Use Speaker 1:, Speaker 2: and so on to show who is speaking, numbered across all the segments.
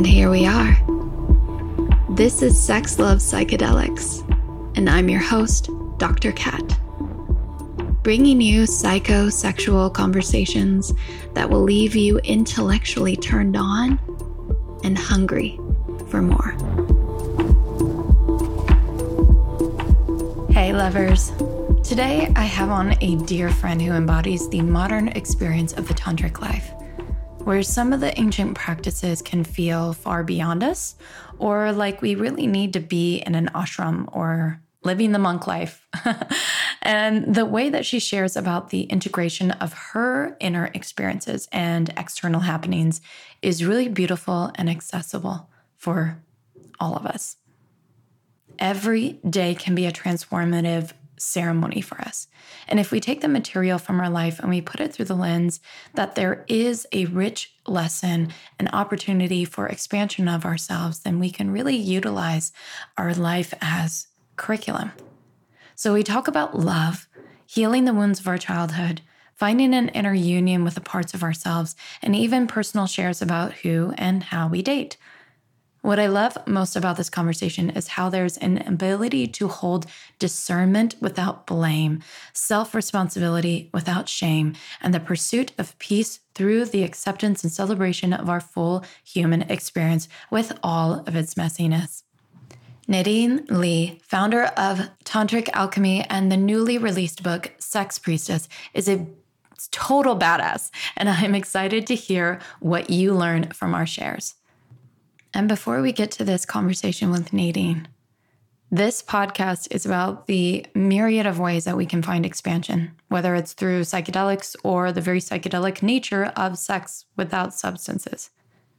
Speaker 1: And here we are. This is Sex, Love, Psychedelics, and I'm your host, Dr. Kat, bringing you psychosexual conversations that will leave you intellectually turned on and hungry for more. Hey lovers, today I have on a dear friend who embodies the modern experience of the tantric life, where some of the ancient practices can feel far beyond us, or like we really need to be in an ashram or living the monk life. And the way that she shares about the integration of her inner experiences and external happenings is really beautiful and accessible for all of us. Every day can be a transformative ceremony for us. And if we take the material from our life and we put it through the lens that there is a rich lesson, an opportunity for expansion of ourselves, then we can really utilize our life as curriculum. So we talk about love, healing the wounds of our childhood, finding an inner union with the parts of ourselves, and even personal shares about who and how we date. What I love most about this conversation is how there's an ability to hold discernment without blame, self-responsibility without shame, and the pursuit of peace through the acceptance and celebration of our full human experience with all of its messiness. Nadine Lee, founder of Tantric Alchemy and the newly released book, Sex Priestess, is a total badass, and I'm excited to hear what you learn from our shares. And before we get to this conversation with Nadine, this podcast is about the myriad of ways that we can find expansion, whether it's through psychedelics or the very psychedelic nature of sex without substances.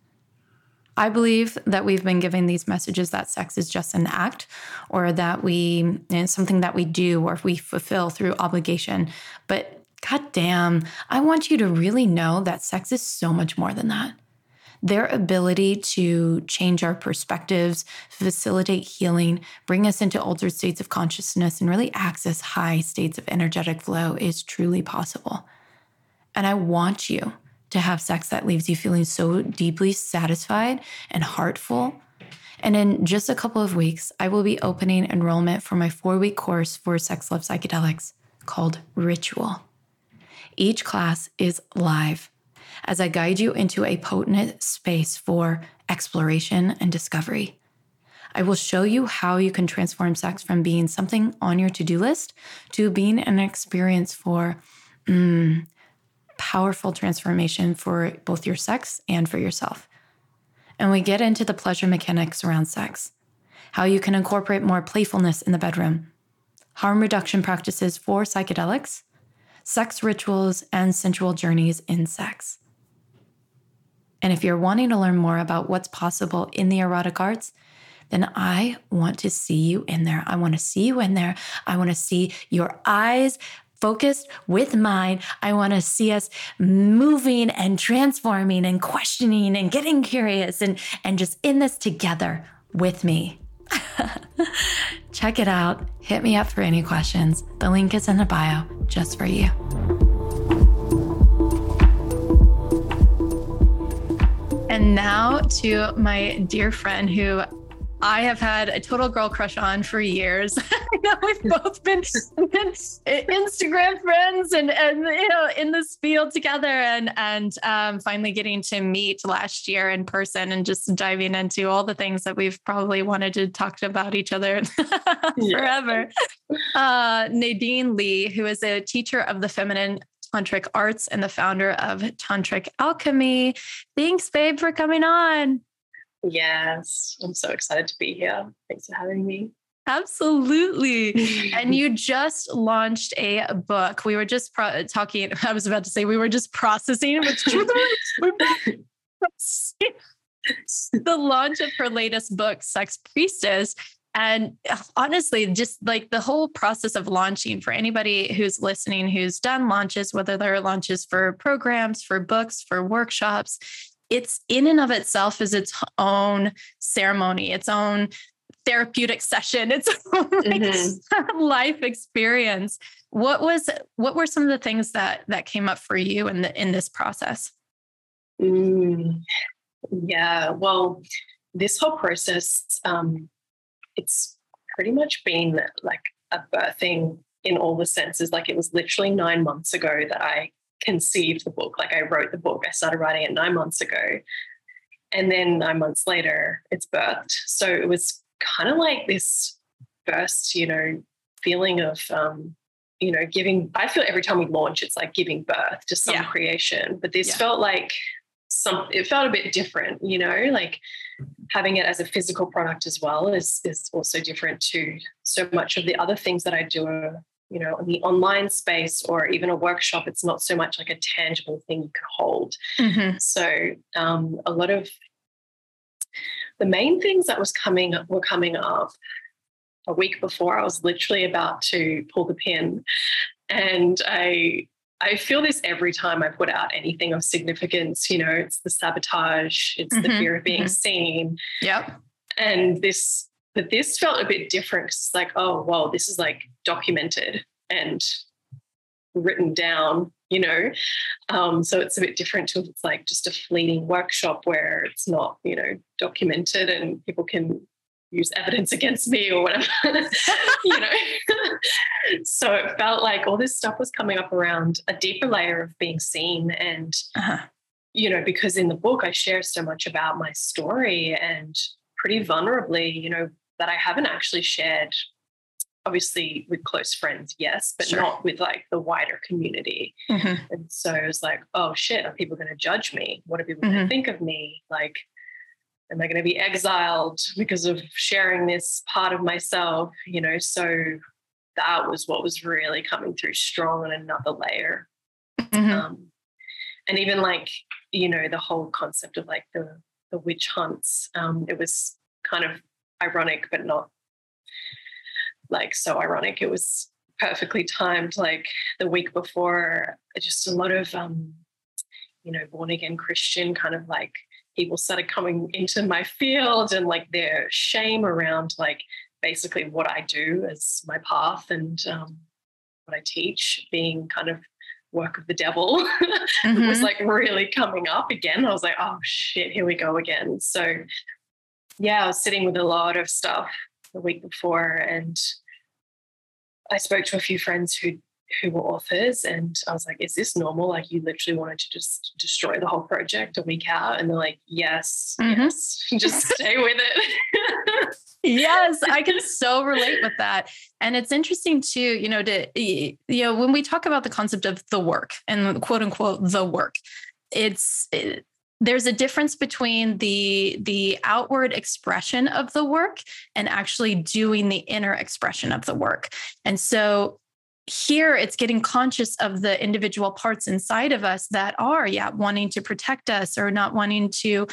Speaker 1: I believe that we've been given these messages that sex is just an act, or that it's something that we do or we fulfill through obligation. But goddamn, I want you to really know that sex is so much more than that. Their ability to change our perspectives, facilitate healing, bring us into altered states of consciousness, and really access high states of energetic flow is truly possible. And I want you to have sex that leaves you feeling so deeply satisfied and heartful. And in just a couple of weeks, I will be opening enrollment for my 4-week course for Sex, Love, Psychedelics called Ritual. Each class is live as I guide you into a potent space for exploration and discovery. I will show you how you can transform sex from being something on your to-do list to being an experience for powerful transformation for both your sex and for yourself. And we get into the pleasure mechanics around sex, how you can incorporate more playfulness in the bedroom, harm reduction practices for psychedelics, sex rituals, and sensual journeys in sex. And if you're wanting to learn more about what's possible in the erotic arts, then I want to see you in there. I want to see you in there. I want to see your eyes focused with mine. I want to see us moving and transforming and questioning and getting curious and just in this together with me. Check it out. Hit me up for any questions. The link is in the bio just for you. And now to my dear friend who I have had a total girl crush on for years. I know we've both been Instagram friends and in this field together and finally getting to meet last year in person and just diving into all the things that we've probably wanted to talk about each other forever. Nadine Lee, who is a teacher of the feminine tantric arts and the founder of Tantric Alchemy. Thanks, babe, for coming on.
Speaker 2: Yes, I'm so excited to be here. Thanks for having me.
Speaker 1: Absolutely. And you just launched a book. We were just talking. I was about to say we were just processing, but the launch of her latest book, Sex Priestess. And honestly, just like the whole process of launching for anybody who's listening, who's done launches, whether they're launches for programs, for books, for workshops, it's in and of itself is its own ceremony, its own therapeutic session, its own life experience. What were some of the things that came up for you in this process?
Speaker 2: Yeah, well, this whole process, it's pretty much been like a birthing in all the senses. Like, it was literally 9 months ago that I conceived the book. Like, I wrote the book. I started writing it 9 months ago. And then 9 months later, it's birthed. So it was kind of like this burst, feeling of, giving. I feel every time we launch, it's like giving birth to some creation. But this felt like it felt a bit different, like having it as a physical product as well is also different to so much of the other things that I do, in the online space or even a workshop. It's not so much like a tangible thing you can hold. Mm-hmm. So a lot of the main things that were coming up a week before. I was literally about to pull the pin, and I feel this every time I put out anything of significance. It's the sabotage, it's the fear of being seen.
Speaker 1: Yep.
Speaker 2: And this felt a bit different. It's like, oh, well, this is like documented and written down, so it's a bit different to if it's like just a fleeting workshop where it's not, documented and people can use evidence against me or whatever, So it felt like all this stuff was coming up around a deeper layer of being seen. And, because in the book, I share so much about my story and pretty vulnerably, that I haven't actually shared, obviously with close friends, yes, but not with like the wider community. Mm-hmm. And so it was like, oh shit, are people going to judge me? What are people going to think of me? Like, am I going to be exiled because of sharing this part of myself? So that was what was really coming through strong on another layer. Mm-hmm. And even like, the whole concept of like the witch hunts, it was kind of ironic, but not like so ironic. It was perfectly timed, like the week before, just a lot of, born again Christian kind of like people started coming into my field and like their shame around like basically what I do as my path and what I teach being kind of work of the devil was like really coming up again. I was like, oh shit, here we go again. So yeah, I was sitting with a lot of stuff the week before, and I spoke to a few friends who were authors, and I was like, is this normal? Like, you literally wanted to just destroy the whole project a week out? And they're like, yes, just stay with it.
Speaker 1: Yes, I can so relate with that. And it's interesting too, when we talk about the concept of the work and quote unquote, the work, there's a difference between the outward expression of the work and actually doing the inner expression of the work. And so here it's getting conscious of the individual parts inside of us that are, wanting to protect us or not wanting to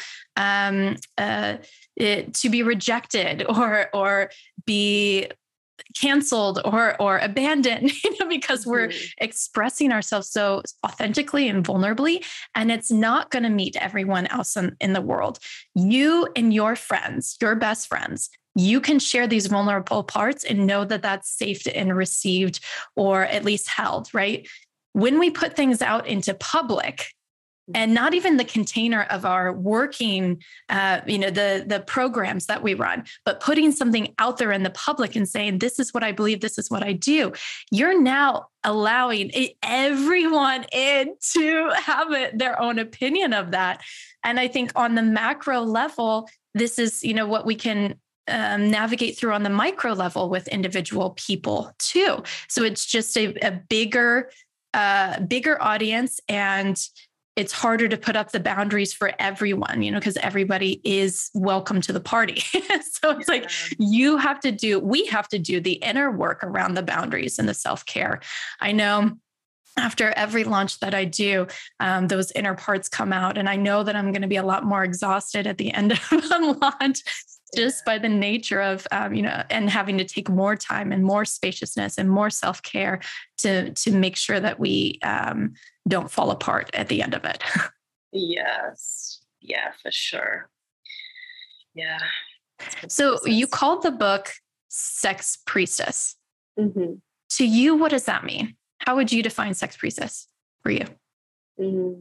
Speaker 1: be rejected or be canceled or abandoned, because we're expressing ourselves so authentically and vulnerably, and it's not going to meet everyone else in the world. You and your friends, your best friends, you can share these vulnerable parts and know that that's safe and received, or at least held, right? When we put things out into public, and not even the container of our working, the programs that we run, but putting something out there in the public and saying, this is what I believe, this is what I do. You're now allowing everyone in to have their own opinion of that. And I think on the macro level, this is, what we can navigate through on the micro level with individual people too. So it's just a bigger audience, and it's harder to put up the boundaries for everyone, because everybody is welcome to the party. So it's like we have to do the inner work around the boundaries and the self-care. I know after every launch that I do, those inner parts come out, and I know that I'm going to be a lot more exhausted at the end of a launch, just by the nature of, and having to take more time and more spaciousness and more self-care to make sure that we don't fall apart at the end of it.
Speaker 2: Yes. Yeah, for sure. Yeah.
Speaker 1: So you called the book Sex Priestess.
Speaker 2: Mm-hmm.
Speaker 1: To you, what does that mean? How would you define Sex Priestess for you?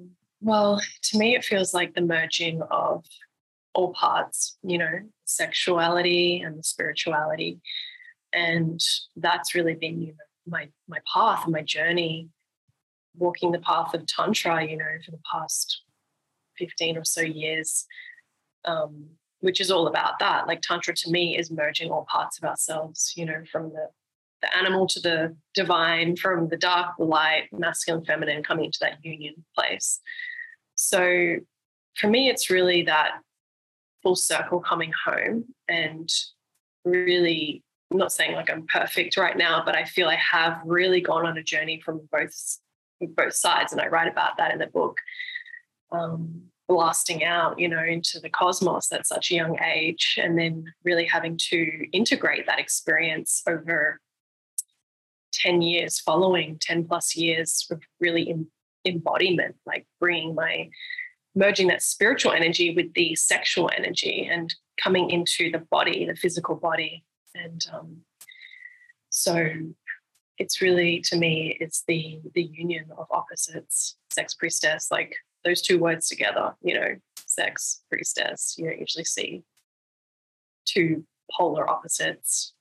Speaker 2: Well, to me, it feels like the merging of all parts, sexuality and the spirituality. And that's really been, my path and my journey, walking the path of Tantra, for the past 15 or so years, which is all about that. Like Tantra to me is merging all parts of ourselves, from the animal to the divine, from the dark, the light, masculine, feminine, coming into that union place. So for me, it's really that full circle coming home, and really, I'm not saying like I'm perfect right now, but I feel I have really gone on a journey from both sides. And I write about that in the book, blasting out, into the cosmos at such a young age, and then really having to integrate that experience over 10 years following, 10 plus years of really embodiment, like merging that spiritual energy with the sexual energy and coming into the body, the physical body. And so it's really, to me, it's the union of opposites, sex priestess, like those two words together, sex priestess, you don't usually see two polar opposites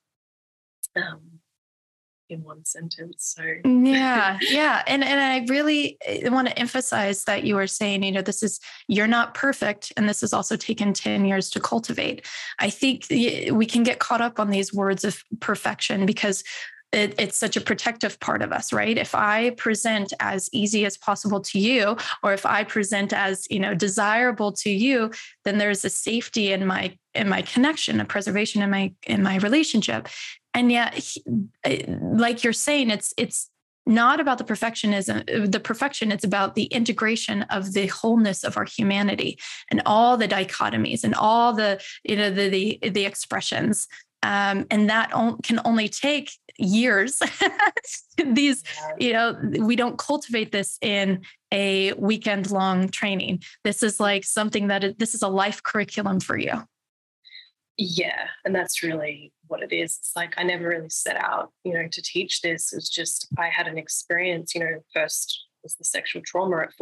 Speaker 2: in one sentence. So
Speaker 1: yeah. And I really want to emphasize that you were saying, you're not perfect. And this has also taken 10 years to cultivate. I think we can get caught up on these words of perfection because it's such a protective part of us, right? If I present as easy as possible to you, or if I present as, desirable to you, then there's a safety in my connection, a preservation in my relationship. And yet, like you're saying, it's not about the perfection. It's about the integration of the wholeness of our humanity and all the dichotomies and all the expressions. And that can only take years. We don't cultivate this in a weekend long training. This is like something this is a life curriculum for you.
Speaker 2: Yeah. And that's really what it is. It's like, I never really set out, to teach this. It was just, I had an experience, first was the sexual trauma at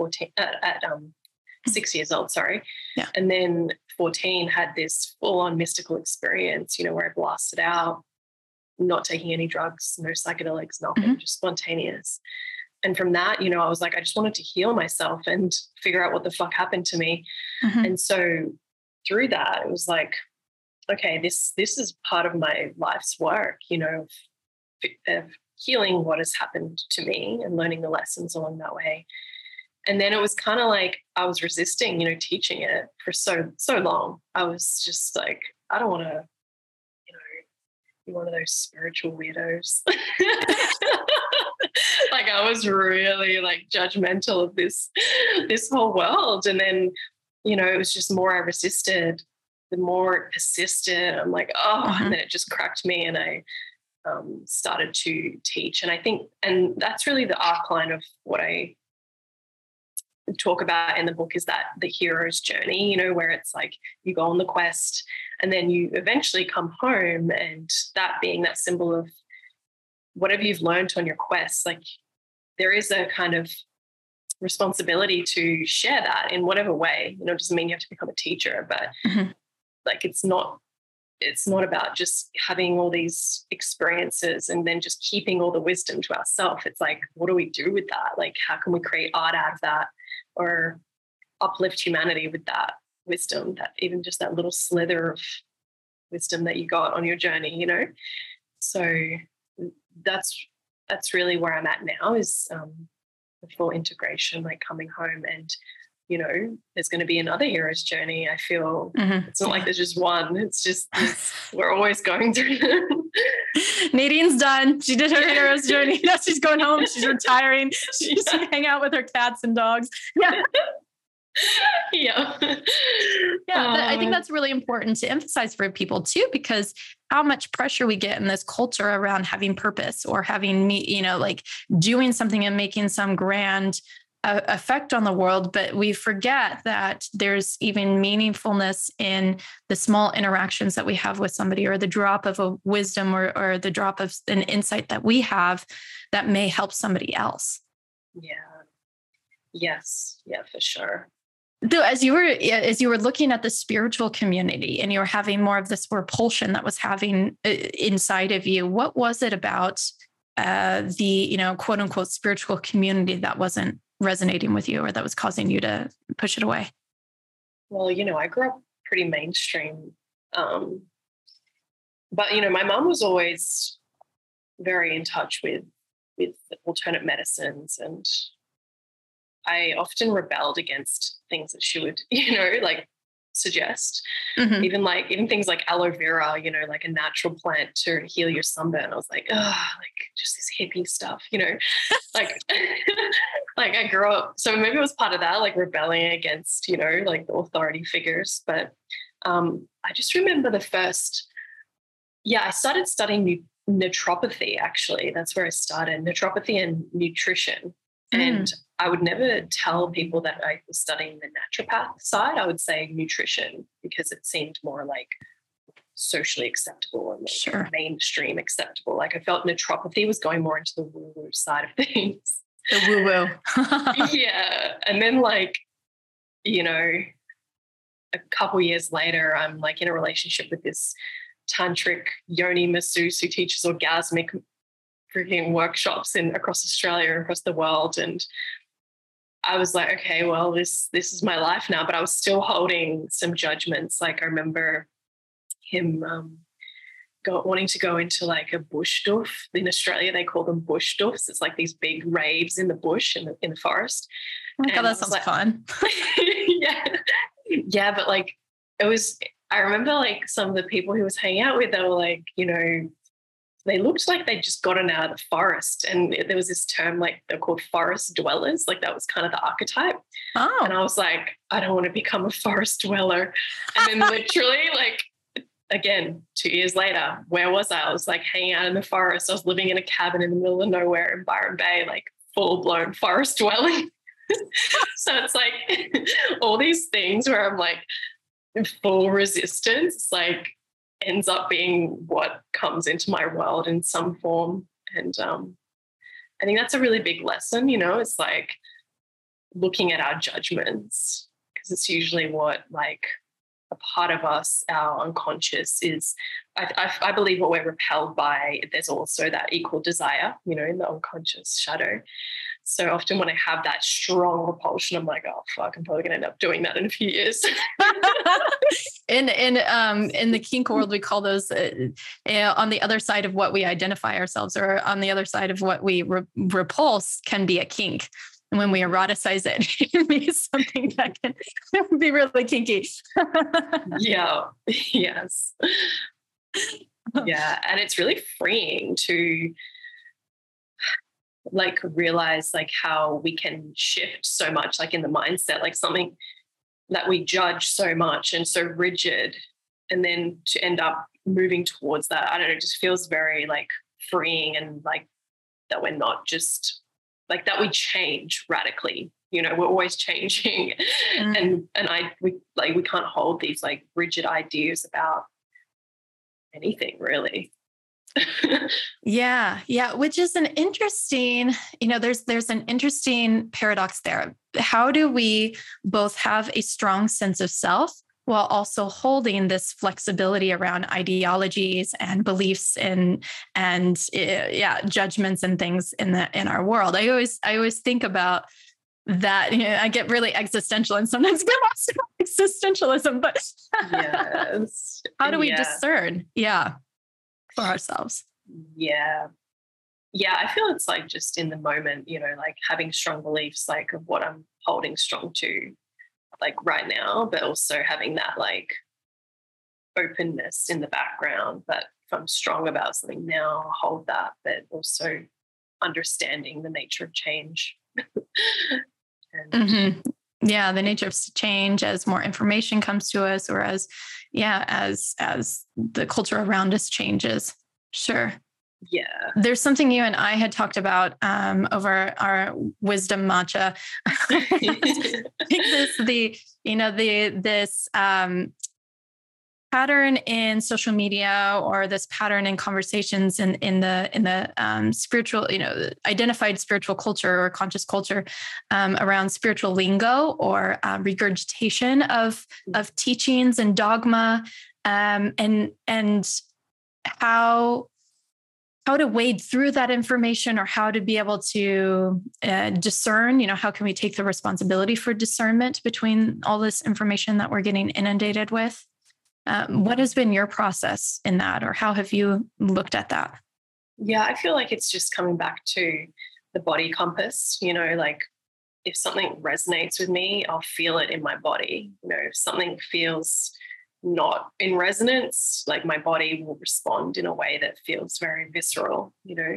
Speaker 2: 6 years old, sorry.
Speaker 1: Yeah.
Speaker 2: And then 14 had this full-on mystical experience, where I blasted out, not taking any drugs, no psychedelics, nothing, just spontaneous. And from that, I was like, I just wanted to heal myself and figure out what the fuck happened to me. And so through that, it was like, okay, this is part of my life's work, of healing what has happened to me and learning the lessons along that way. And then it was kind of like I was resisting, teaching it for so long. I was just like, I don't want to, be one of those spiritual weirdos. Like I was really like judgmental of this whole world. And then, it was just more I resisted, the more it persisted. I'm like, and then it just cracked me, and I started to teach. And I think, and that's really the arc line of what I talk about in the book, is that the hero's journey, where it's like you go on the quest and then you eventually come home, and that being that symbol of whatever you've learned on your quest, like there is a kind of responsibility to share that in whatever way. It doesn't mean you have to become a teacher, but like it's not about just having all these experiences and then just keeping all the wisdom to ourselves. It's like, what do we do with that? Like, how can we create art out of that, or uplift humanity with that wisdom, that even just that little slither of wisdom that you got on your journey, So that's really where I'm at now, is the full integration, like coming home. And there's going to be another hero's journey. I feel it's not like there's just one. It's just we're always going through them.
Speaker 1: Nadine's done. She did her hero's journey. Now she's going home. She's retiring. She's hang out with her cats and dogs. Yeah. I think that's really important to emphasize for people too, because how much pressure we get in this culture around having purpose or having like doing something and making some grand effect on the world, but we forget that there's even meaningfulness in the small interactions that we have with somebody, or the drop of a wisdom or the drop of an insight that we have that may help somebody else.
Speaker 2: Yeah. Yes. Yeah, for sure.
Speaker 1: Though, as you were looking at the spiritual community and you were having more of this repulsion that was having inside of you, what was it about the, quote unquote, spiritual community that wasn't resonating with you or that was causing you to push it away?
Speaker 2: Well, I grew up pretty mainstream. But, my mom was always very in touch with alternate medicines, and I often rebelled against things that she would, like suggest.
Speaker 1: Mm-hmm.
Speaker 2: Even things like aloe vera, like a natural plant to heal your sunburn. I was like, just this hippie stuff, like, like I grew up. So maybe it was part of that, like rebelling against, like the authority figures. But I just remember I started studying naturopathy, actually. That's where I started, naturopathy and nutrition. And I would never tell people that I was studying the naturopath side. I would say nutrition because it seemed more like socially acceptable and
Speaker 1: sure.
Speaker 2: mainstream acceptable. Like I felt naturopathy was going more into the woo-woo side of things.
Speaker 1: The woo-woo.
Speaker 2: Yeah. And then a couple years later, I'm like in a relationship with this tantric yoni masseuse who teaches orgasmic freaking workshops across Australia and across the world. And I was like, okay, well, this is my life now, but I was still holding some judgments. Like I remember him wanting to go into like a bush doof. In Australia, they call them bush doofs. It's like these big raves in the bush in the forest.
Speaker 1: Oh my God, that sounds fun.
Speaker 2: Yeah, but like I remember like some of the people he was hanging out with, they were like, they looked like they'd just gotten out of the forest. And there was this term, like they're called forest dwellers. Like that was kind of the archetype.
Speaker 1: Oh.
Speaker 2: And I was like, I don't want to become a forest dweller. And then literally like, again, 2 years later, where was I? I was like hanging out in the forest. I was living in a cabin in the middle of nowhere in Byron Bay, like full blown forest dwelling. So it's like all these things where I'm like in full resistance, like ends up being what comes into my world in some form. And I think that's a really big lesson, it's like looking at our judgments, because it's usually what like a part of us, our unconscious is, I believe what we're repelled by, there's also that equal desire, in the unconscious shadow. So often when I have that strong repulsion, I'm like, oh fuck, I'm probably gonna end up doing that in a few years.
Speaker 1: In the kink world, we call those on the other side of what we identify ourselves, or on the other side of what we repulse, can be a kink. And when we eroticize it, it can be something that can be really kinky.
Speaker 2: Yeah. Yes. Yeah. And it's really freeing to like realize like how we can shift so much, like in the mindset, like something that we judge so much and so rigid, and then to end up moving towards that, I don't know, it just feels very like freeing, and like that we're not just like that, we change radically, we're always changing. And we can't hold these like rigid ideas about anything really.
Speaker 1: Yeah. Which is an interesting, there's an interesting paradox there. How do we both have a strong sense of self while also holding this flexibility around ideologies and beliefs and judgments and things in our world? I always think about that. I get really existential and sometimes get lost in existentialism, but
Speaker 2: yes.
Speaker 1: How do we discern? Yeah. For ourselves.
Speaker 2: Yeah. I feel it's like just in the moment, like having strong beliefs, like of what I'm holding strong to, like right now, but also having that like openness in the background that if I'm strong about something now, I'll hold that, but also understanding the nature of change.
Speaker 1: Yeah, the nature of change as more information comes to us, or as the culture around us changes. Sure.
Speaker 2: Yeah.
Speaker 1: There's something you and I had talked about over our wisdom matcha. pattern in social media, or this pattern in conversations in the spiritual, identified spiritual culture or conscious culture around spiritual lingo or regurgitation of teachings and dogma, and how to wade through that information, or how to be able to discern, how can we take the responsibility for discernment between all this information that we're getting inundated with? What has been your process in that, or how have you looked at that?
Speaker 2: Yeah, I feel like it's just coming back to the body compass, like if something resonates with me, I'll feel it in my body. If something feels not in resonance, like my body will respond in a way that feels very visceral,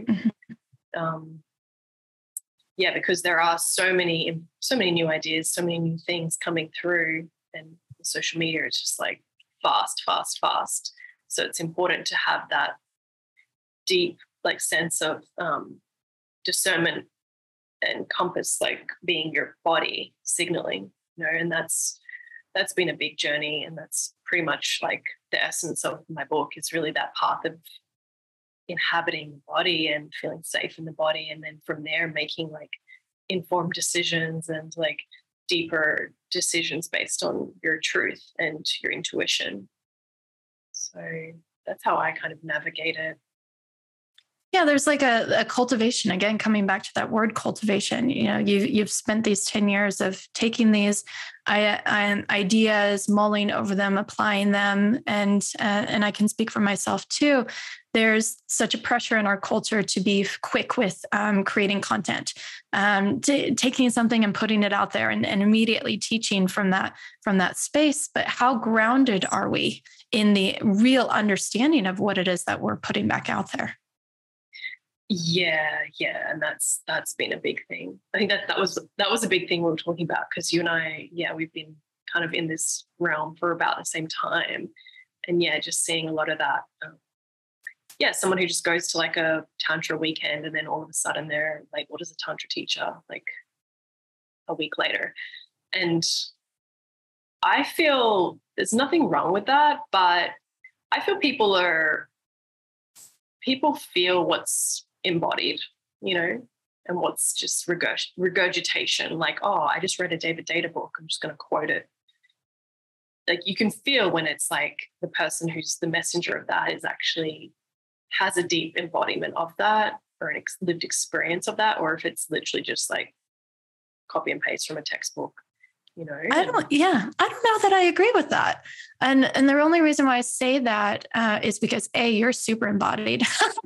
Speaker 2: because there are so many new ideas, so many new things coming through, and social media is just like fast. So it's important to have that deep like sense of discernment and compass, like being your body signaling, and that's been a big journey. And that's pretty much like the essence of my book, is really that path of inhabiting the body and feeling safe in the body. And then from there, making like informed decisions and like deeper decisions based on your truth and your intuition. So that's how I kind of navigate it.
Speaker 1: Yeah, there's like a cultivation, again, coming back to that word cultivation. You've spent these 10 years of taking these ideas, mulling over them, applying them. And I can speak for myself too. There's such a pressure in our culture to be quick with creating content, taking something and putting it out there and immediately teaching from that space. But how grounded are we in the real understanding of what it is that we're putting back out there?
Speaker 2: Yeah. And that's been a big thing. I think that was a big thing we were talking about, because you and I, we've been kind of in this realm for about the same time. And just seeing a lot of that. Someone who just goes to like a Tantra weekend, and then all of a sudden they're like, what is a Tantra teacher? Like a week later. And I feel there's nothing wrong with that, but I feel people feel what's embodied, and what's just regurgitation. Like, oh, I just read a David Deida book, I'm just going to quote it. Like you can feel when it's like the person who's the messenger of that is actually has a deep embodiment of that, or an lived experience of that, or if it's literally just like copy and paste from a textbook.
Speaker 1: I don't know that I agree with that. And the only reason why I say that is because you're super embodied.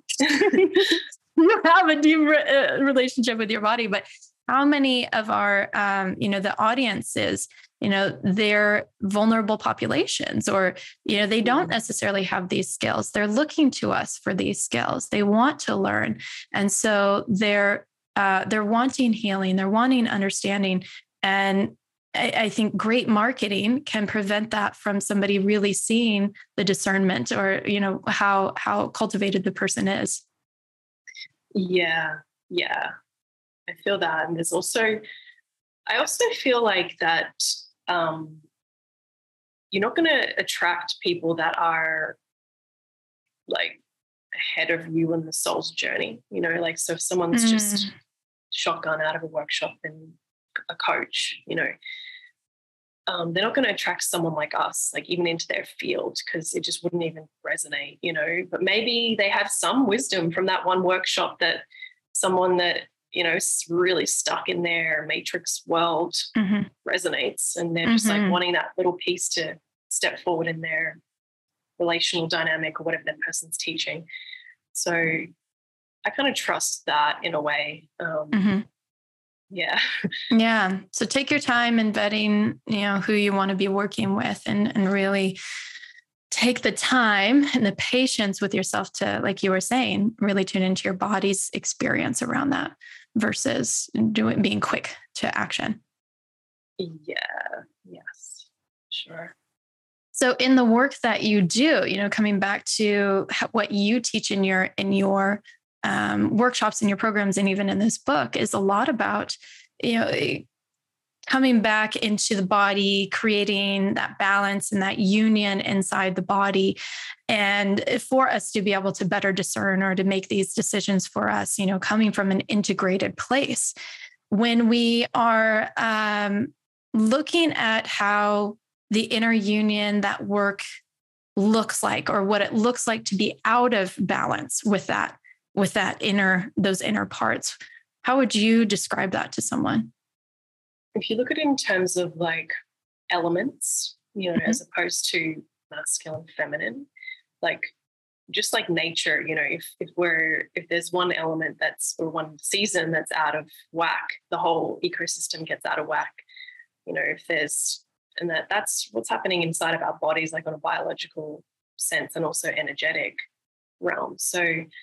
Speaker 1: You have a deep relationship with your body, but how many of our, the audiences, they're vulnerable populations, or, they don't necessarily have these skills. They're looking to us for these skills. They want to learn. And so they're wanting healing, they're wanting understanding. And I think great marketing can prevent that from somebody really seeing the discernment, or, how cultivated the person is.
Speaker 2: Yeah. I feel that. And I also feel like that you're not going to attract people that are like ahead of you in the soul's journey, so if someone's just shotgun out of a workshop and a coach, they're not going to attract someone like us, like even into their field, because it just wouldn't even resonate, but maybe they have some wisdom from that one workshop that someone that, is really stuck in their matrix world resonates, and they're just like wanting that little piece to step forward in their relational dynamic or whatever that person's teaching. So I kind of trust that in a way. Yeah.
Speaker 1: Yeah. So take your time in vetting, who you want to be working with, and really take the time and the patience with yourself to, like you were saying, really tune into your body's experience around that versus being quick to action.
Speaker 2: Yeah. Yes. Sure.
Speaker 1: So in the work that you do, coming back to what you teach in your workshops and your programs, and even in this book, is a lot about, coming back into the body, creating that balance and that union inside the body. And for us to be able to better discern or to make these decisions for us, coming from an integrated place. When we are looking at how the inner union, that work looks like, or what it looks like to be out of balance with those inner parts, how would you describe that to someone?
Speaker 2: If you look at it in terms of like elements, as opposed to masculine, feminine, like just like nature, if there's one element or one season that's out of whack, the whole ecosystem gets out of whack. That's what's happening inside of our bodies, like on a biological sense and also energetic realm. So,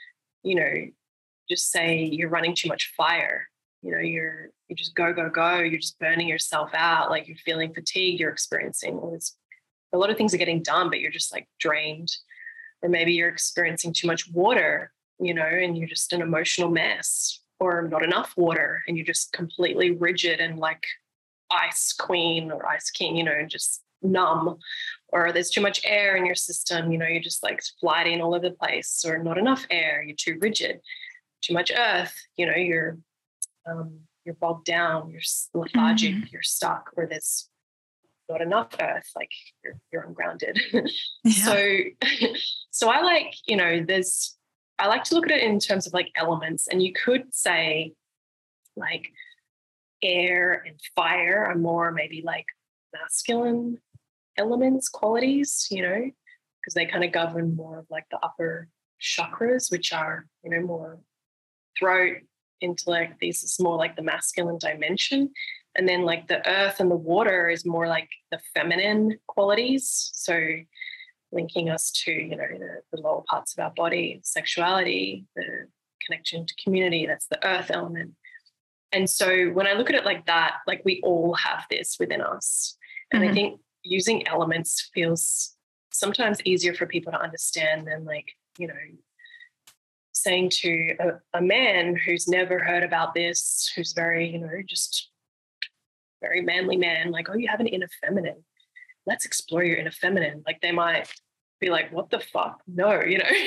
Speaker 2: just say you're running too much fire. You just go, you're just burning yourself out. Like you're feeling fatigued, you're experiencing a lot of things are getting done, but you're just like drained. Or maybe you're experiencing too much water, and you're just an emotional mess, or not enough water and you're just completely rigid and like ice queen or ice king, and just numb. Or there's too much air in your system, you're just like floating all over the place, or not enough air, you're too rigid. Too much earth, you're bogged down, you're lethargic, you're stuck, or there's not enough earth, like you're ungrounded. Yeah. So I like, I like to look at it in terms of like elements, and you could say like air and fire are more maybe like masculine elements, qualities, because they kind of govern more of like the upper chakras, which are, more throat, intellect. This is more like the masculine dimension. And then like the earth and the water is more like the feminine qualities. So linking us to, the lower parts of our body, sexuality, the connection to community, that's the earth element. And so when I look at it like that, like we all have this within us. And I think using elements feels sometimes easier for people to understand than like, saying to a man who's never heard about this, who's very, just very manly man, like, oh, you have an inner feminine. Let's explore your inner feminine. Like they might be like, what the fuck? No,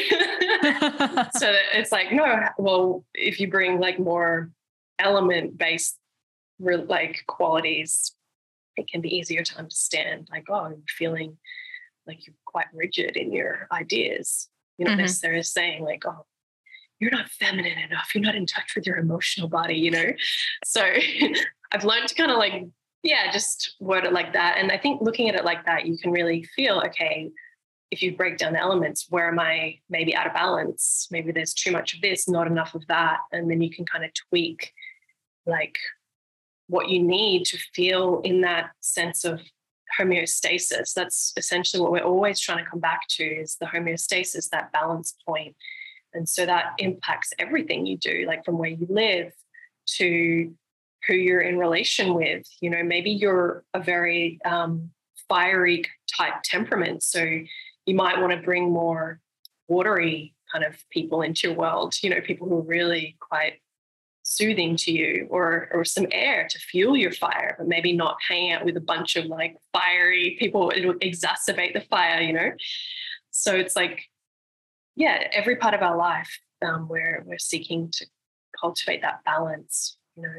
Speaker 2: So it's like, no, well, if you bring like more element-based like qualities, it can be easier to understand. Like, oh, you're feeling like you're quite rigid in your ideas. You're not necessarily saying like, oh, you're not feminine enough. You're not in touch with your emotional body, So I've learned to kind of like, just word it like that. And I think looking at it like that, you can really feel, okay, if you break down the elements, where am I maybe out of balance? Maybe there's too much of this, not enough of that. And then you can kind of tweak like what you need to feel in that sense of homeostasis. That's essentially what we're always trying to come back to, is the homeostasis, that balance point. And so that impacts everything you do, like from where you live to who you're in relation with. Maybe you're a very fiery type temperament. So you might want to bring more watery kind of people into your world, people who are really quite soothing to you, or some air to fuel your fire, but maybe not hang out with a bunch of like fiery people. It would exacerbate the fire, So it's like, every part of our life, we're seeking to cultivate that balance,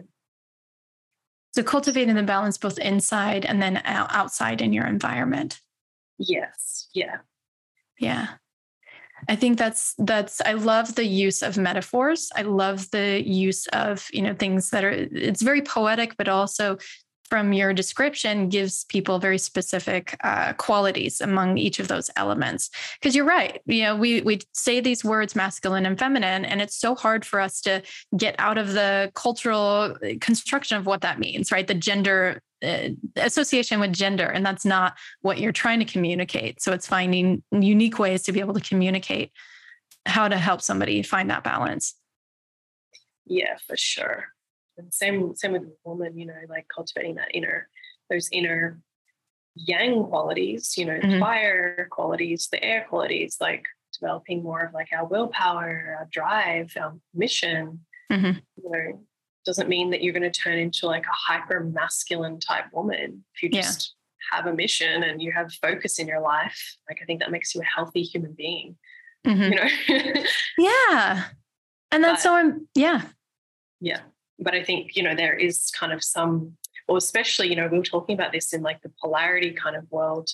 Speaker 1: So cultivating the balance both inside and then outside in your environment.
Speaker 2: Yes. Yeah.
Speaker 1: Yeah. I think that's, I love the use of metaphors. I love the use of, things that it's very poetic, but also from your description gives people very specific qualities among each of those elements. Because you're right. We say these words masculine and feminine, and it's so hard for us to get out of the cultural construction of what that means, right? The gender association with gender. And that's not what you're trying to communicate. So it's finding unique ways to be able to communicate how to help somebody find that balance.
Speaker 2: Yeah, for sure. And same with the woman, like cultivating those inner yang qualities, the fire qualities, the air qualities, like developing more of like our willpower, our drive, our mission, doesn't mean that you're going to turn into like a hyper masculine type woman. If you just have a mission and you have focus in your life, like I think that makes you a healthy human being, you know?
Speaker 1: Yeah. And that's yeah.
Speaker 2: But I think, you know, there is kind of some, or especially, you know, we were talking about this in like the polarity kind of world.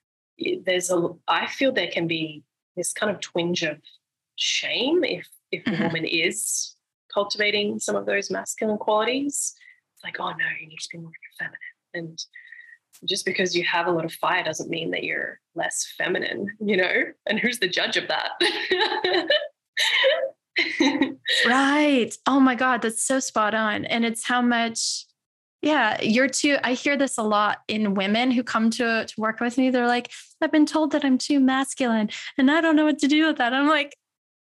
Speaker 2: I feel there can be this kind of twinge of shame if a woman is cultivating some of those masculine qualities. It's like, oh no, you need to be more feminine. And just because you have a lot of fire doesn't mean that you're less feminine, you know? And who's the judge of that?
Speaker 1: Right. Oh my God, that's so spot on. And it's how much, I hear this a lot in women who come to work with me. They're like, I've been told that I'm too masculine and I don't know what to do with that. I'm like,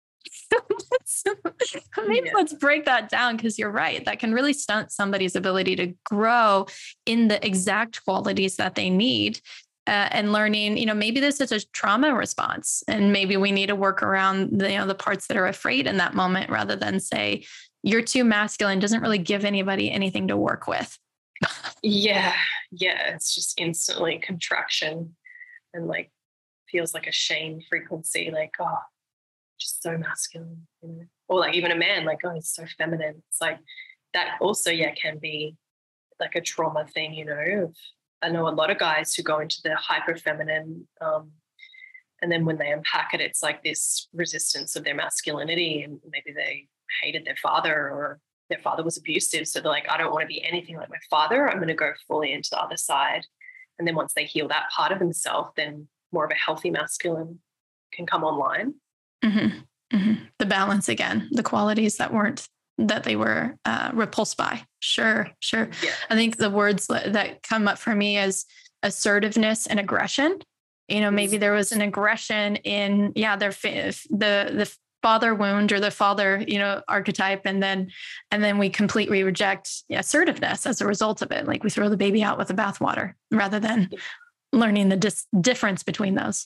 Speaker 1: let's break that down, because you're right. That can really stunt somebody's ability to grow in the exact qualities that they need. And learning, you know, maybe this is a trauma response and maybe we need to work around the parts that are afraid in that moment, rather than say, you're too masculine doesn't really give anybody anything to work with.
Speaker 2: Yeah. It's just instantly contraction and like feels like a shame frequency, like, oh, just so masculine, you know? Or like even a man, like, oh, he's so feminine. It's like that also, can be like a trauma thing, you know. I know a lot of guys who go into the hyper feminine, and then when they unpack it, it's like this resistance of their masculinity, and maybe they hated their father or their father was abusive. So they're like, I don't want to be anything like my father. I'm going to go fully into the other side. And then once they heal that part of themselves, then more of a healthy masculine can come online.
Speaker 1: The balance again, the qualities that they were repulsed by. Sure. Yeah. I think the words that come up for me is assertiveness and aggression. You know, maybe there was an aggression in, the father wound or the father, you know, archetype. And then we completely reject assertiveness as a result of it. Like we throw the baby out with the bathwater rather than learning the difference between those.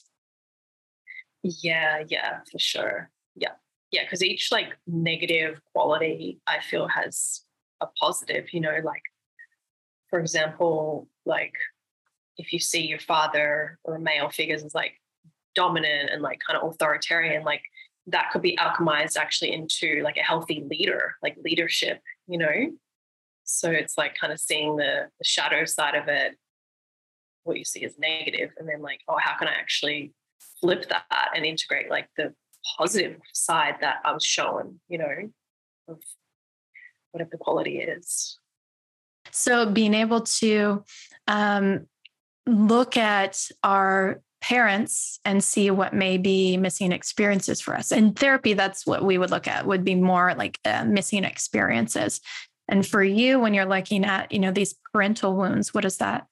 Speaker 2: Yeah, for sure. Yeah, because each like negative quality I feel has a positive, you know, like for example, like if you see your father or male figures as like dominant and like kind of authoritarian, like that could be alchemized actually into like a healthy leader, like leadership, you know? So it's like kind of seeing the shadow side of it, what you see as negative, and then like, oh, how can I actually flip that and integrate like the positive side that I was shown, you know, of whatever the quality is.
Speaker 1: So being able to look at our parents and see what may be missing experiences for us. In therapy, that's what we would look at, would be more like missing experiences. And for you, when you're looking at, you know, these parental wounds, what does that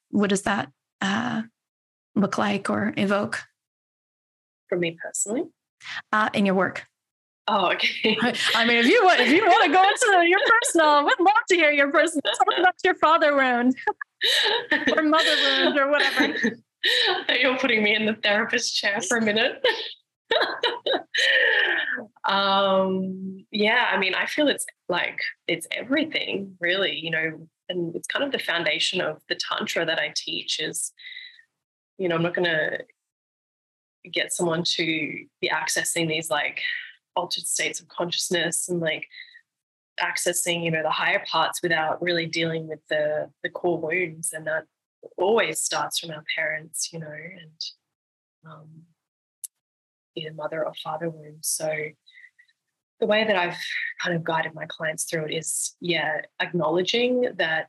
Speaker 1: look like or evoke?
Speaker 2: For me personally?
Speaker 1: In your work.
Speaker 2: Oh, okay.
Speaker 1: I mean, if you want to go into your personal, I would love to hear your personal. Talk about your father wound or mother wound or whatever.
Speaker 2: You're putting me in the therapist chair for a minute. I mean, I feel it's everything really, you know, and it's kind of the foundation of the Tantra that I teach is, you know, I'm not going to get someone to be accessing these like altered states of consciousness and like accessing, you know, the higher parts without really dealing with the core wounds. And that always starts from our parents, you know, and either mother or father wounds. So the way that I've kind of guided my clients through it is, acknowledging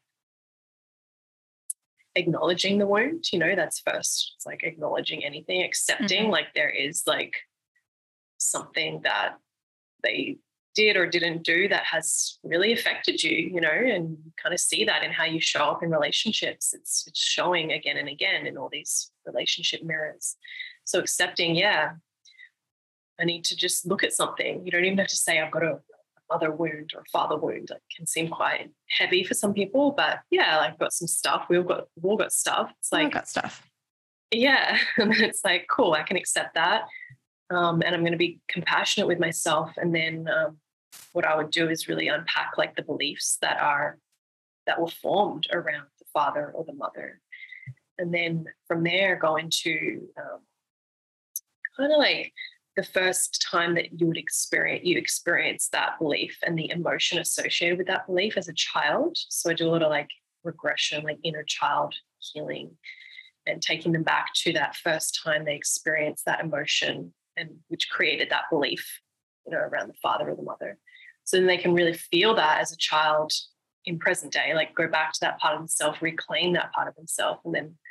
Speaker 2: the wound, you know, that's first. It's like acknowledging anything, accepting like there is like something that they did or didn't do that has really affected you, you know, and you kind of see that in how you show up in relationships. It's showing again and again in all these relationship mirrors. So accepting, I need to just look at something. You don't even have to say I've got a mother wound or a father wound. It can seem quite heavy for some people, but I've got some stuff. We've all got stuff. It's like,
Speaker 1: I've got stuff.
Speaker 2: Yeah. And then it's like, cool, I can accept that. And I'm going to be compassionate with myself. And then what I would do is really unpack like the beliefs that were formed around the father or the mother. And then from there go into kind of like the first time that you experience that belief and the emotion associated with that belief as a child. So I do a lot of like regression, like inner child healing, and taking them back to that first time they experienced that emotion and which created that belief, around the father or the mother. So then they can really feel that as a child in present day, like go back to that part of themselves, reclaim that part of themselves, and then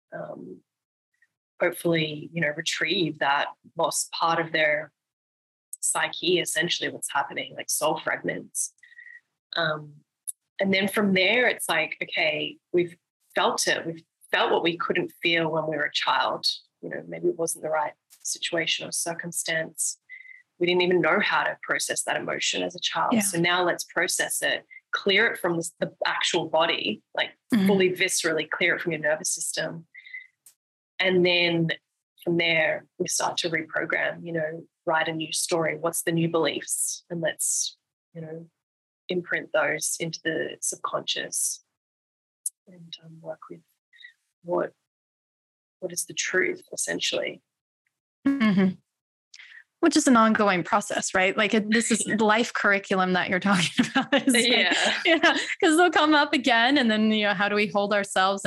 Speaker 2: hopefully, retrieve that lost part of their psyche, essentially what's happening, like soul fragments. And then from there, it's like, okay, we've felt it. We've felt what we couldn't feel when we were a child. Maybe it wasn't the right situation or circumstance. We didn't even know how to process that emotion as a child. Yeah. So now let's process it, clear it from the actual body, like fully viscerally clear it from your nervous system. And then from there, we start to reprogram, write a new story. What's the new beliefs? And let's, imprint those into the subconscious and work with what is the truth, essentially.
Speaker 1: Mm-hmm. Which is an ongoing process, right? Like this is life curriculum that you're talking about. Because they'll come up again, and then how do we hold ourselves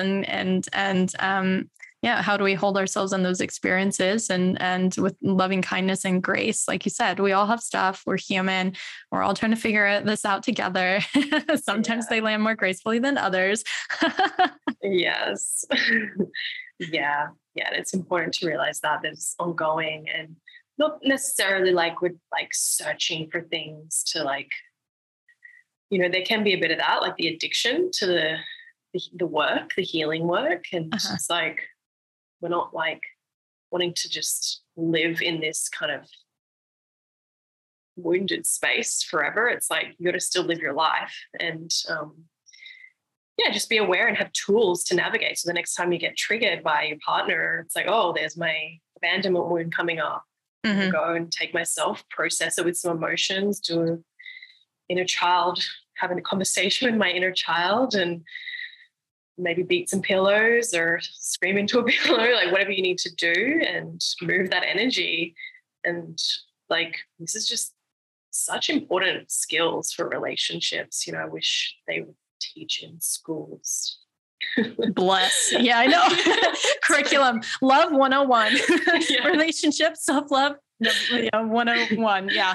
Speaker 1: how do we hold ourselves in those experiences and with loving kindness and grace? Like you said, we all have stuff. We're human. We're all trying to figure this out together. Sometimes they land more gracefully than others.
Speaker 2: Yes. Yeah. And it's important to realize that it's ongoing and not necessarily like we're like searching for things to like, there can be a bit of that, like the addiction to the work, the healing work. And it's like, we're not like wanting to just live in this kind of wounded space forever. It's like, you got to still live your life and, just be aware and have tools to navigate. So the next time you get triggered by your partner, it's like, oh, there's my abandonment wound coming up. Go and take myself, process it with some emotions, do inner child, having a conversation with my inner child and maybe beat some pillows or scream into a pillow, like whatever you need to do and move that energy. And like, this is just such important skills for relationships. I wish they would teach in schools.
Speaker 1: Bless. Yeah, I know. Curriculum. Love 101. Relationships, self-love 101. Yeah.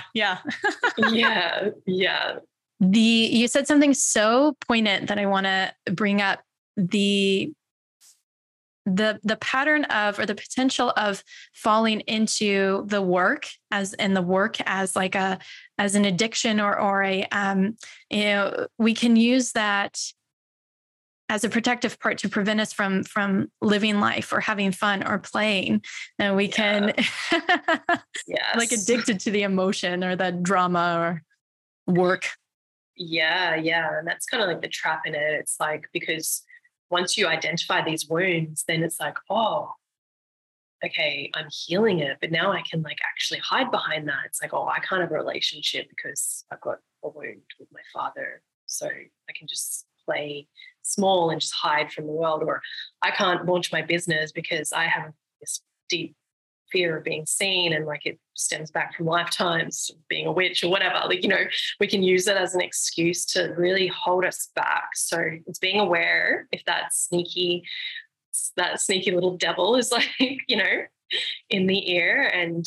Speaker 2: Yeah.
Speaker 1: You said something so poignant that I want to bring up. The pattern of, or the potential of falling into the work as like as an addiction or a, we can use that as a protective part to prevent us from living life or having fun or playing. And we can like addicted to the emotion or the drama or work.
Speaker 2: Yeah. And that's kind of like the trap in it. It's like, because once you identify these wounds, then it's like, oh, okay, I'm healing it, but now I can like actually hide behind that. It's like, oh, I can't have a relationship because I've got a wound with my father. So I can just play small and just hide from the world. Or I can't launch my business because I have this deep fear of being seen, and like it stems back from lifetimes of being a witch or whatever. Like, we can use it as an excuse to really hold us back. So it's being aware if that sneaky little devil is like, in the ear. And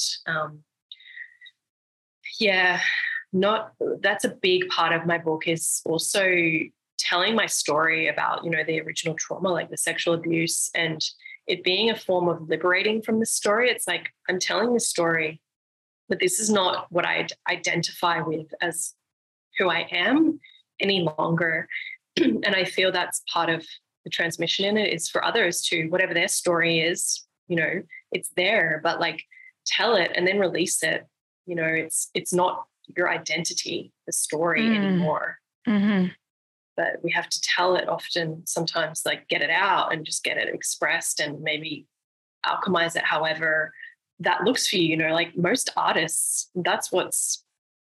Speaker 2: that's a big part of my book, is also telling my story about, the original trauma, like the sexual abuse, and it being a form of liberating from the story. It's like, I'm telling the story, but this is not what I identify with as who I am any longer. And I feel that's part of the transmission in it, is for others to, whatever their story is, it's there, but like tell it and then release it. It's not your identity, the story anymore.
Speaker 1: Mm-hmm.
Speaker 2: But we have to tell it often, sometimes like get it out and just get it expressed and maybe alchemize it however that looks for you. Like most artists, that's what's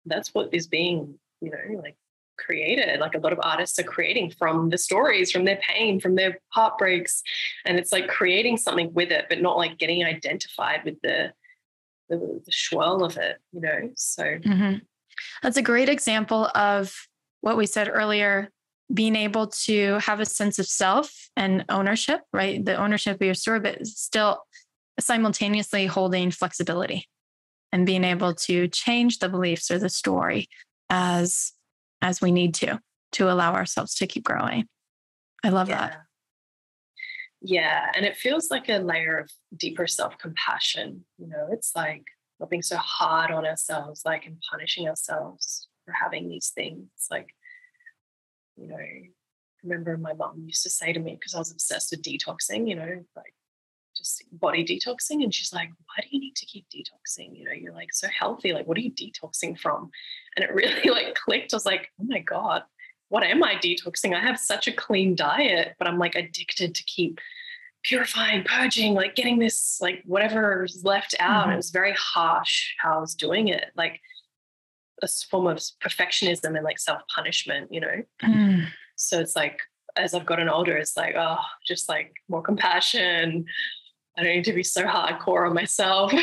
Speaker 2: that's what is being, like created. Like a lot of artists are creating from the stories, from their pain, from their heartbreaks. And it's like creating something with it, but not like getting identified with the swirl of it, So
Speaker 1: That's a great example of what we said earlier, being able to have a sense of self and ownership, right? The ownership of your story, but still simultaneously holding flexibility and being able to change the beliefs or the story as we need to allow ourselves to keep growing. I love that.
Speaker 2: Yeah. And it feels like a layer of deeper self-compassion. It's like not being so hard on ourselves, like, and punishing ourselves for having these things. Like, I remember my mom used to say to me, because I was obsessed with detoxing, like just body detoxing. And she's like, why do you need to keep detoxing? You're like so healthy. Like, what are you detoxing from? And it really like clicked. I was like, oh my God, what am I detoxing? I have such a clean diet, but I'm like addicted to keep purifying, purging, like getting this, like whatever is left out. Mm-hmm. It was very harsh how I was doing it. Like a form of perfectionism and like self-punishment, So it's like, as I've gotten older, it's like, oh, just like more compassion. I don't need to be so hardcore on myself.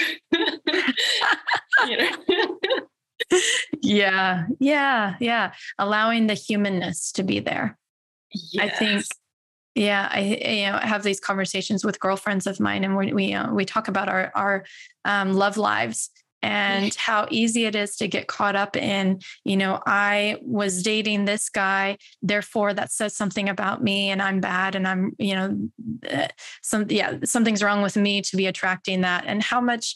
Speaker 1: Yeah. Allowing the humanness to be there.
Speaker 2: Yes.
Speaker 1: I think, I have these conversations with girlfriends of mine, and we talk about our love lives and how easy it is to get caught up in, I was dating this guy, therefore that says something about me and I'm bad and I'm, something's wrong with me to be attracting that. And how much,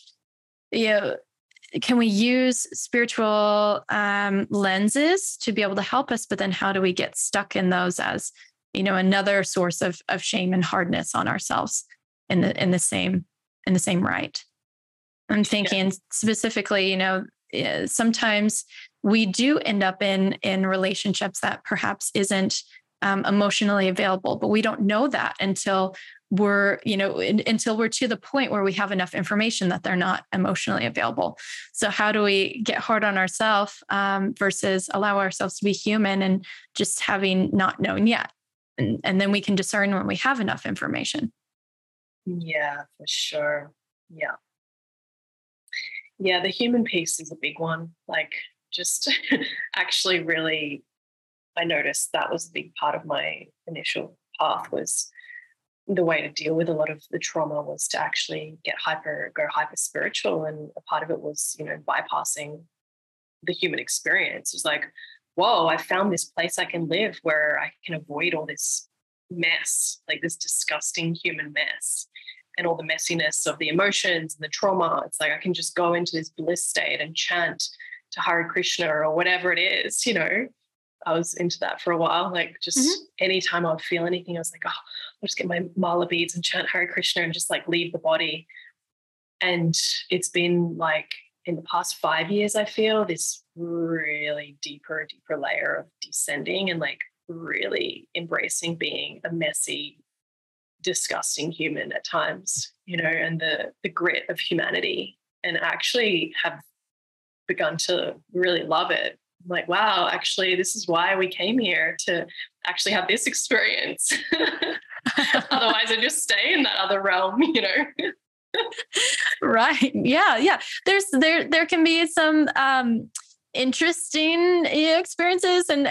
Speaker 1: can we use spiritual lenses to be able to help us? But then how do we get stuck in those as, another source of shame and hardness on ourselves in the same right? I'm thinking specifically, sometimes we do end up in relationships that perhaps isn't emotionally available, but we don't know that until we're to the point where we have enough information that they're not emotionally available. So how do we get hard on ourselves versus allow ourselves to be human and just having not known yet? And then we can discern when we have enough information.
Speaker 2: Yeah, for sure. Yeah. Yeah, the human piece is a big one. Like just actually really, I noticed that was a big part of my initial path. Was the way to deal with a lot of the trauma was to actually go hyper spiritual. And a part of it was, bypassing the human experience. It was like, whoa, I found this place I can live where I can avoid all this mess, like this disgusting human mess. And all the messiness of the emotions and the trauma. It's like I can just go into this bliss state and chant to Hare Krishna or whatever it is, I was into that for a while. Like just anytime I would feel anything, I was like, oh, I'll just get my mala beads and chant Hare Krishna and just like leave the body. And it's been like in the past 5 years, I feel this really deeper layer of descending and like really embracing being a messy, disgusting human at times, and the grit of humanity, and actually have begun to really love it. I'm like, wow, actually, this is why we came here, to actually have this experience. Otherwise, I just stay in that other realm,
Speaker 1: Right. Yeah. There can be some interesting experiences and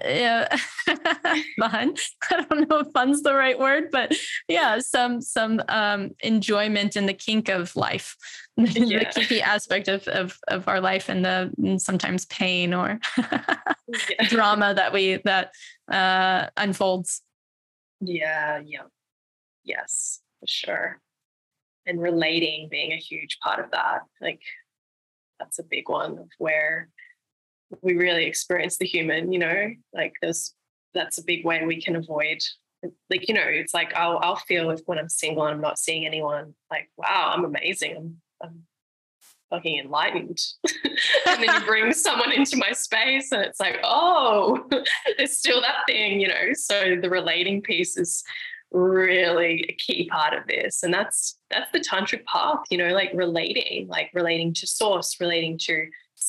Speaker 1: fun. I don't know if fun's the right word, but some enjoyment in the kink of life, the kinky aspect of our life, and the sometimes pain or drama that unfolds.
Speaker 2: Yeah. Yes, for sure. And relating being a huge part of that. Like that's a big one of where we really experience the human, like that's a big way we can avoid, like, it's like I'll feel when I'm single and I'm not seeing anyone, like, wow, I'm amazing. I'm fucking enlightened. And then you bring someone into my space and it's like, oh, there's still that thing, so the relating piece is really a key part of this. And that's the tantric path, like relating to source, relating to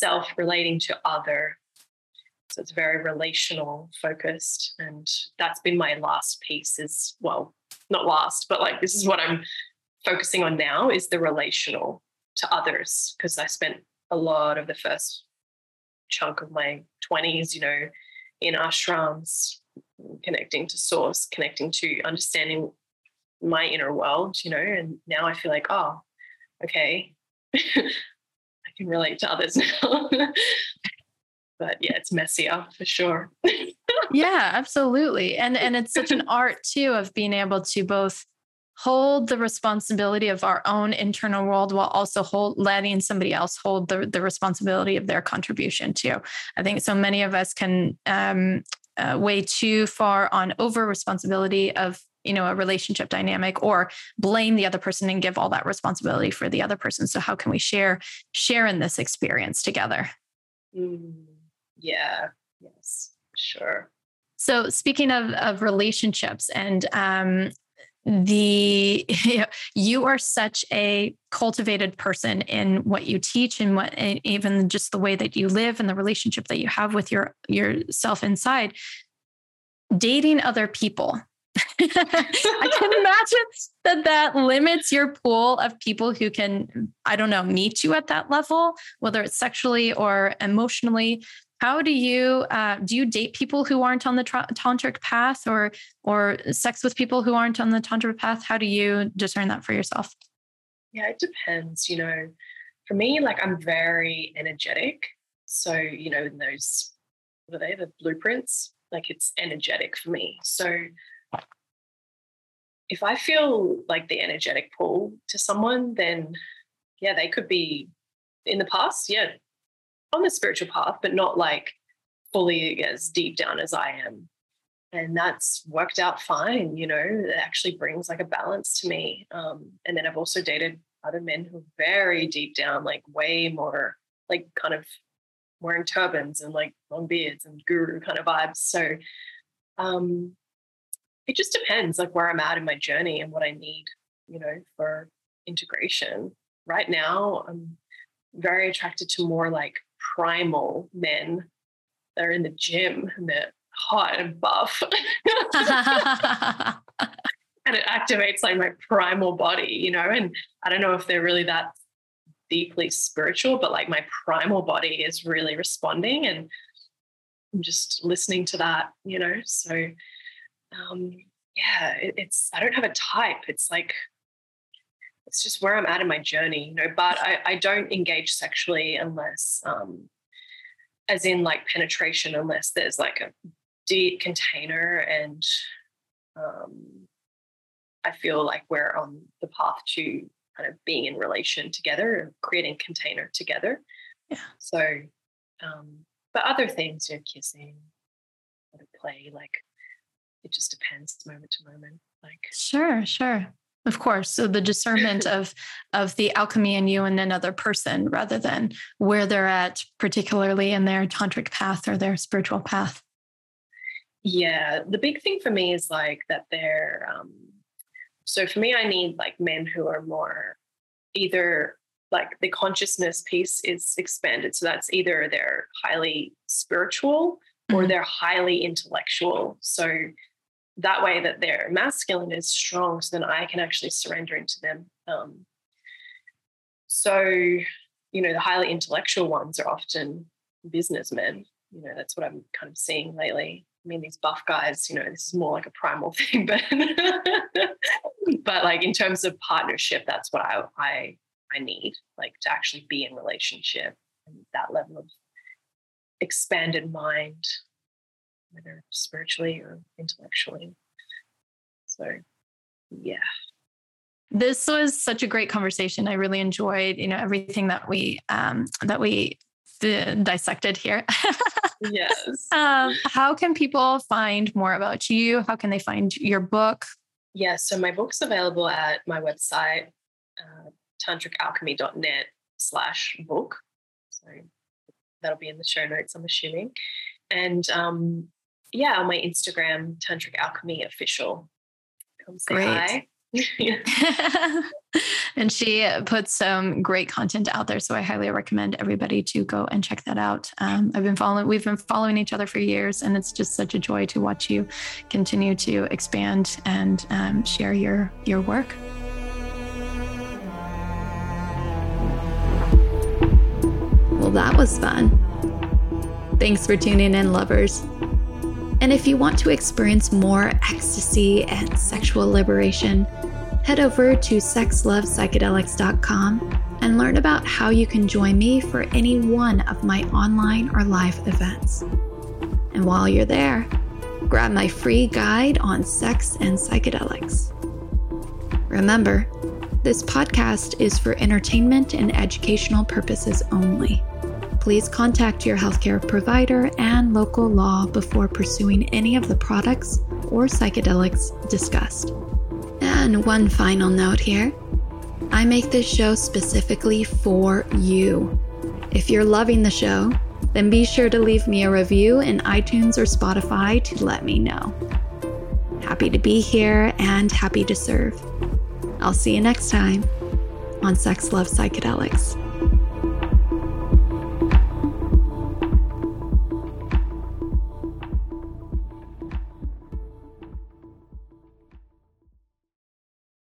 Speaker 2: self relating to other. So it's very relational focused. And that's been my last piece is, well, not last, but like this is what I'm focusing on now is the relational to others, because I spent a lot of the first chunk of my 20s, in ashrams, connecting to source, connecting to understanding my inner world, and now I feel like, oh, okay, I can relate to others now. But yeah, it's messier for sure.
Speaker 1: Yeah, absolutely. And it's such an art too of being able to both hold the responsibility of our own internal world while also letting somebody else hold the responsibility of their contribution too. I think so many of us can way too far on over responsibility of a relationship dynamic, or blame the other person and give all that responsibility for the other person. So how can we share in this experience together?
Speaker 2: Yeah. Yes, sure.
Speaker 1: So speaking of relationships and you are such a cultivated person in what you teach and even just the way that you live and the relationship that you have with yourself inside. Dating other people. I can imagine that limits your pool of people who can, I don't know, meet you at that level, whether it's sexually or emotionally. How do you date people who aren't on the tantric path, or sex with people who aren't on the tantric path? How do you discern that for yourself?
Speaker 2: Yeah, it depends. For me, like I'm very energetic. So, in those, what are they, the blueprints? Like it's energetic for me. So if I feel like the energetic pull to someone, then yeah, they could be in the past, yeah, on the spiritual path, but not like fully as deep down as I am. And that's worked out fine, it actually brings like a balance to me. And then I've also dated other men who are very deep down, like way more like kind of wearing turbans and like long beards and guru kind of vibes. So it just depends like where I'm at in my journey and what I need, for integration. Right now, I'm very attracted to more like primal men that are in the gym and they're hot and buff. And it activates like my primal body, and I don't know if they're really that deeply spiritual, but like my primal body is really responding and I'm just listening to that, so yeah, it's I don't have a type. It's like it's just where I'm at in my journey, but I don't engage sexually unless as in like penetration, unless there's like a deep container and I feel like we're on the path to kind of being in relation together and creating container together.
Speaker 1: Yeah.
Speaker 2: So but other things, kissing, play, like it just depends moment to moment. Like
Speaker 1: Sure. Of course. So the discernment of the alchemy in you and another person, rather than where they're at, particularly in their tantric path or their spiritual path.
Speaker 2: Yeah. The big thing for me is like that they're, so for me, I need like men who are more either like the consciousness piece is expanded. So that's either they're highly spiritual or they're highly intellectual. So that way that their masculine is strong, so then I can actually surrender into them. So, the highly intellectual ones are often businessmen. That's what I'm kind of seeing lately. I mean, these buff guys, this is more like a primal thing, but but like in terms of partnership, that's what I need, like to actually be in relationship and that level of expanded mind, whether spiritually or intellectually. So, yeah.
Speaker 1: This was such a great conversation. I really enjoyed, everything that we dissected here.
Speaker 2: Yes.
Speaker 1: How can people find more about you? How can they find your book?
Speaker 2: Yeah, so my book's available at my website, tantricalchemy.net/book. So that'll be in the show notes, I'm assuming. And on my Instagram, Tantric Alchemy Official. Come say hi.
Speaker 1: And she puts some great content out there. So I highly recommend everybody to go and check that out. We've been following each other for years, and it's just such a joy to watch you continue to expand and share your work. Well, that was fun. Thanks for tuning in, lovers. And if you want to experience more ecstasy and sexual liberation, head over to sexlovepsychedelics.com and learn about how you can join me for any one of my online or live events. And while you're there, grab my free guide on sex and psychedelics. Remember, this podcast is for entertainment and educational purposes only. Please contact your healthcare provider and local law before pursuing any of the products or psychedelics discussed. And one final note here. I make this show specifically for you. If you're loving the show, then be sure to leave me a review in iTunes or Spotify to let me know. Happy to be here and happy to serve. I'll see you next time on Sex, Love, Psychedelics.